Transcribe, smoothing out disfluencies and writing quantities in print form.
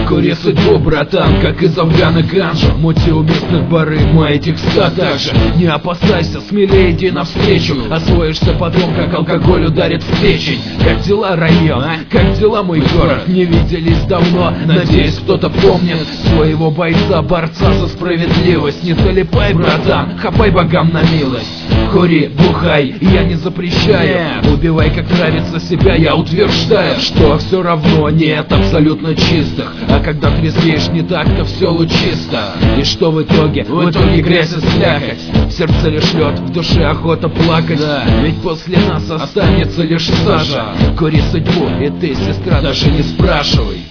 Кури судьбу, братан, как из Афгана ганжу. Мути у местных бары, мои текста также. Не опасайся, смелее иди навстречу. Освоишься потом, как алкоголь ударит в печень. Как дела, район? Как дела, мой город? Не виделись давно, надеюсь, кто-то помнит своего бойца, борца за справедливость. Не залипай, братан, хапай богам на милость. Кури, бухай, я не запрещаю. Убивай, как нравится себя, я утверждаю, что все равно нет абсолютно чистых. А когда трезвеешь не так, то все лучисто. И что в итоге? В итоге грязь и слякоть. В сердце лишь лед, в душе охота плакать. Ведь после нас останется лишь сажа. Кури судьбу, и ты, сестра, даже не спрашивай.